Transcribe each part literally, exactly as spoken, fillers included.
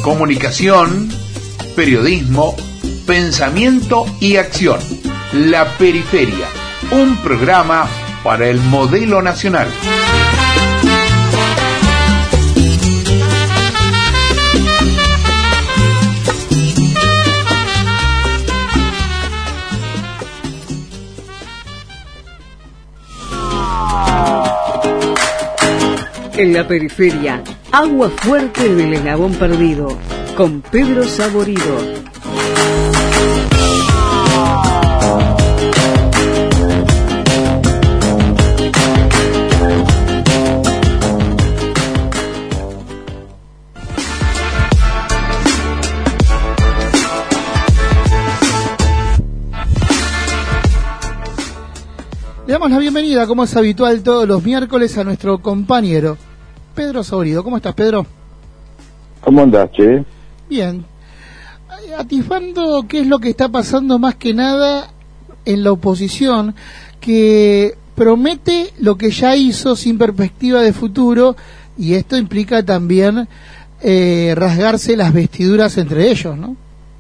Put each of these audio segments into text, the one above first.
Comunicación, periodismo, pensamiento y acción. La Periferia, un programa para el modelo nacional. En la periferia, agua fuerte del eslabón perdido, con Pedro Saborido. Le damos la bienvenida, como es habitual todos los miércoles, a nuestro compañero Pedro Saborido. ¿Cómo estás, Pedro? ¿Cómo andás, che? Bien. Atisbando qué es lo que está pasando más que nada en la oposición, que promete lo que ya hizo sin perspectiva de futuro, y esto implica también eh, rasgarse las vestiduras entre ellos, ¿no?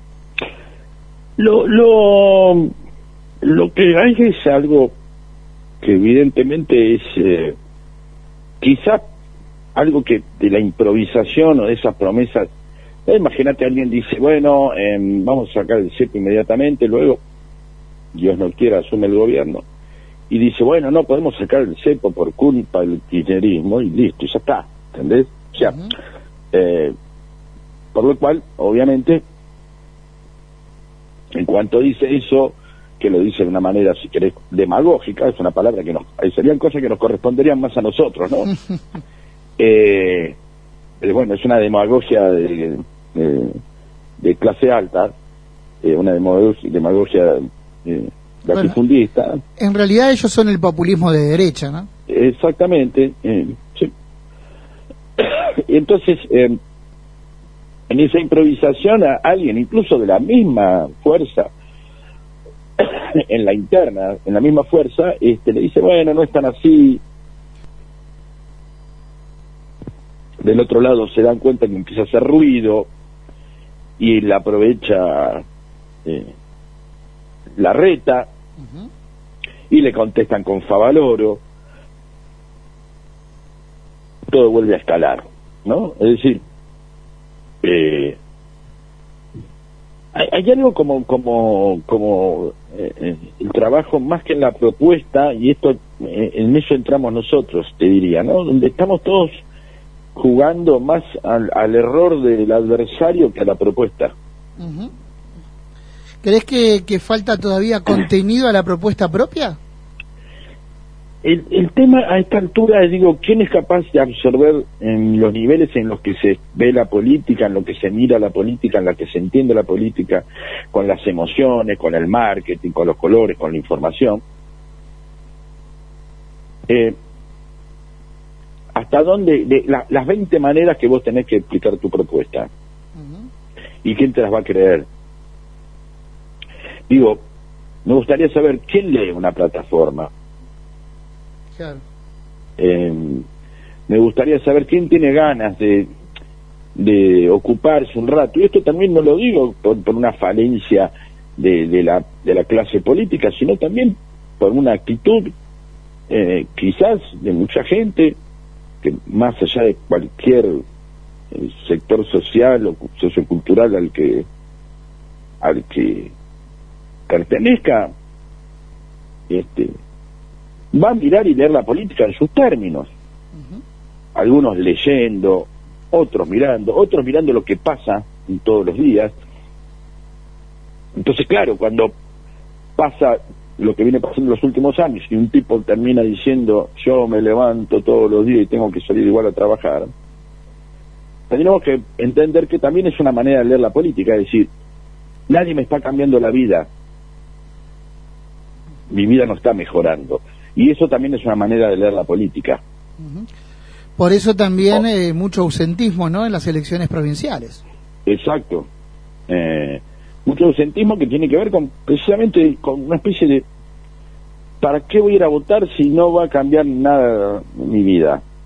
Lo, lo, lo que hay es algo que evidentemente es eh, quizá algo que de la improvisación o de esas promesas. Eh, imagínate, alguien dice, bueno, eh, vamos a sacar el C E P inmediatamente, luego, Dios no quiera, asume el gobierno, y dice, bueno, no podemos sacar el C E P por culpa del kirchnerismo, y listo, y ya está, ¿entendés? O sea, uh-huh. eh, por lo cual, obviamente, en cuanto dice eso, que lo dice de una manera, si querés, demagógica, es una palabra que nos, serían cosas que nos corresponderían más a nosotros, ¿no? eh, pero bueno, es una demagogia de, de, de clase alta, eh, una demagogia, demagogia eh, latifundista. Bueno, en realidad ellos son el populismo de derecha, ¿no? Exactamente, eh, sí. Entonces, eh, en esa improvisación, a alguien, incluso de la misma fuerza, en la interna, en la misma fuerza, este, le dice, bueno, no es tan así. Del otro lado se dan cuenta que empieza a hacer ruido y la aprovecha eh, la reta, uh-huh. y le contestan con Favaloro. Todo vuelve a escalar, ¿no? Es decir, eh, hay, hay algo como como como eh, el trabajo más que en la propuesta, y esto eh, en eso entramos nosotros, te diría, ¿no? Donde estamos todos jugando más al, al error del adversario que a la propuesta. Uh-huh. ¿Crees que, que falta todavía contenido a la propuesta propia? El, el tema a esta altura, digo, ¿quién es capaz de absorber en los niveles en los que se ve la política, en los que se mira la política, en los que se entiende la política, con las emociones, con el marketing, con los colores, con la información? Eh, ¿Hasta dónde? De la, las veinte maneras que vos tenés que explicar tu propuesta. Uh-huh. ¿Y quién te las va a creer? Digo, me gustaría saber quién lee una plataforma. Claro. Eh, me gustaría saber quién tiene ganas de de ocuparse un rato, y esto también no lo digo por, por una falencia de, de la de la clase política, sino también por una actitud eh, quizás de mucha gente que, más allá de cualquier eh, sector social o sociocultural al que al que pertenezca, este va a mirar y leer la política en sus términos. Uh-huh. Algunos leyendo, otros mirando, otros mirando lo que pasa en todos los días. Entonces, claro, cuando pasa lo que viene pasando en los últimos años y un tipo termina diciendo, yo me levanto todos los días y tengo que salir igual a trabajar, tenemos que entender que también es una manera de leer la política, es decir, nadie me está cambiando la vida, mi vida no está mejorando. Y eso también es una manera de leer la política. Uh-huh. Por eso también oh. eh, mucho ausentismo, ¿no?, en las elecciones provinciales. Exacto. Eh, mucho ausentismo que tiene que ver con precisamente con una especie de ¿para qué voy a ir a votar si no va a cambiar nada mi vida?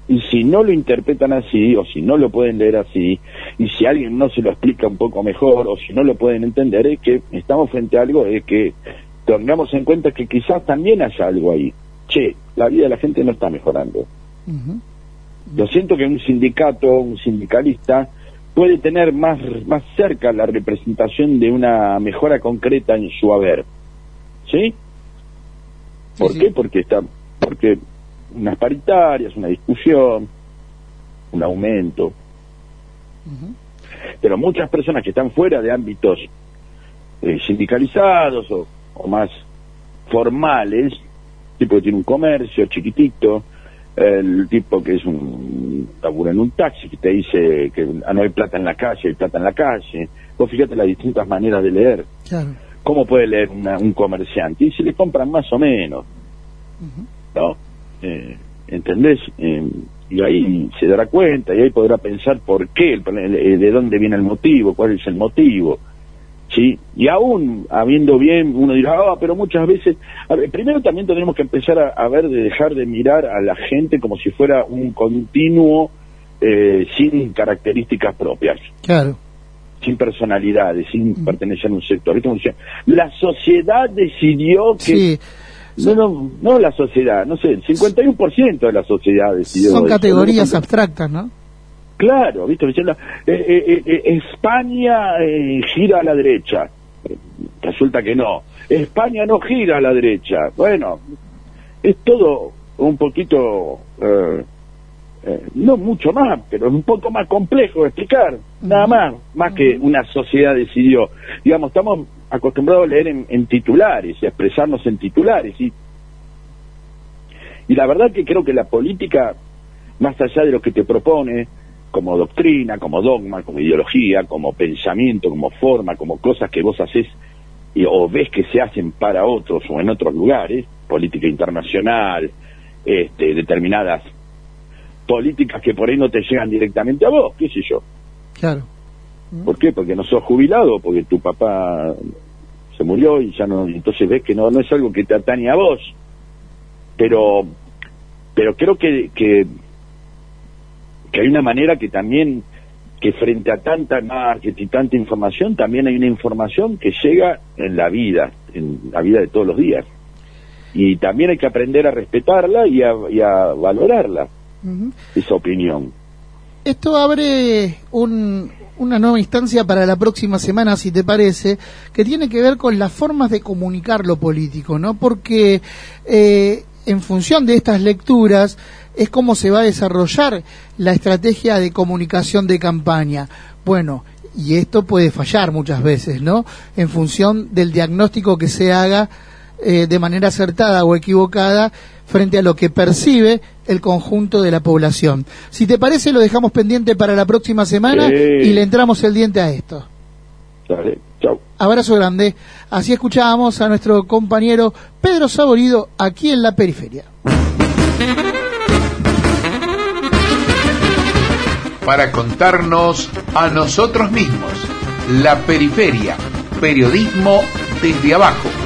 Y si no lo interpretan así, o si no lo pueden leer así, y si alguien no se lo explica un poco mejor, o si no lo pueden entender, es que estamos frente a algo de que tengamos en cuenta que quizás también haya algo ahí. Che, la vida de la gente no está mejorando. Uh-huh. Lo siento que un sindicato, un sindicalista, puede tener más, más cerca la representación de una mejora concreta en su haber. ¿Sí? ¿Por sí, qué? Sí. Porque está, porque unas paritarias, una discusión, un aumento. Uh-huh. Pero muchas personas que están fuera de ámbitos eh, sindicalizados o, o más formales, tipo que tiene un comercio chiquitito, el tipo que es un labura en un taxi, que te dice que ah, no hay plata en la calle, hay plata en la calle. Vos fíjate las distintas maneras de leer. Claro. ¿Cómo puede leer una, un comerciante? Y se le compran más o menos. Uh-huh. ¿No? Eh, ¿Entendés? Eh, y ahí se dará cuenta, y ahí podrá pensar por qué, el, el, de dónde viene el motivo, cuál es el motivo. ¿Sí? Y aún habiendo bien, uno dirá, ah, pero muchas veces, a ver, primero también tenemos que empezar a, a ver, de dejar de mirar a la gente como si fuera un continuo eh, sin características propias. Claro. Sin personalidades, sin mm. pertenecer a un sector. La sociedad decidió que... Sí. No, no, no la sociedad, no sé, el cincuenta y uno por ciento de la sociedad decidió... Son categorías eso, abstractas, ¿no? Claro, ¿viste? Eh, eh, eh, España eh, gira a la derecha. Resulta que no. España no gira a la derecha. Bueno, es todo un poquito, eh, eh, no mucho más, pero es un poco más complejo de explicar. Uh-huh. Nada más, más uh-huh. que una sociedad decidió. Digamos, estamos acostumbrados a leer en, en titulares y a expresarnos en titulares. Y, y la verdad que creo que la política, más allá de lo que te propone, como doctrina, como dogma, como ideología, como pensamiento, como forma, como cosas que vos haces y, o ves que se hacen para otros o en otros lugares, política internacional, este, determinadas políticas que por ahí no te llegan directamente a vos, qué sé yo. Claro. ¿Por qué? Porque no sos jubilado, porque tu papá se murió y ya no, entonces ves que no, no es algo que te atañe a vos. Pero, pero creo que, que que hay una manera que también, que frente a tanta marketing, tanta información, también hay una información que llega en la vida, en la vida de todos los días. Y también hay que aprender a respetarla y a, y a valorarla, uh-huh. esa opinión. Esto abre un, una nueva instancia para la próxima semana, si te parece, que tiene que ver con las formas de comunicar lo político, ¿no? Porque eh, en función de estas lecturas es cómo se va a desarrollar la estrategia de comunicación de campaña. Bueno, y esto puede fallar muchas veces, ¿no? En función del diagnóstico que se haga eh, de manera acertada o equivocada frente a lo que percibe el conjunto de la población. Si te parece, lo dejamos pendiente para la próxima semana sí. y le entramos el diente a esto. Dale, chau. Abrazo grande. Así escuchábamos a nuestro compañero Pedro Saborido aquí en La Periferia. Para contarnos a nosotros mismos. La Periferia, periodismo desde abajo.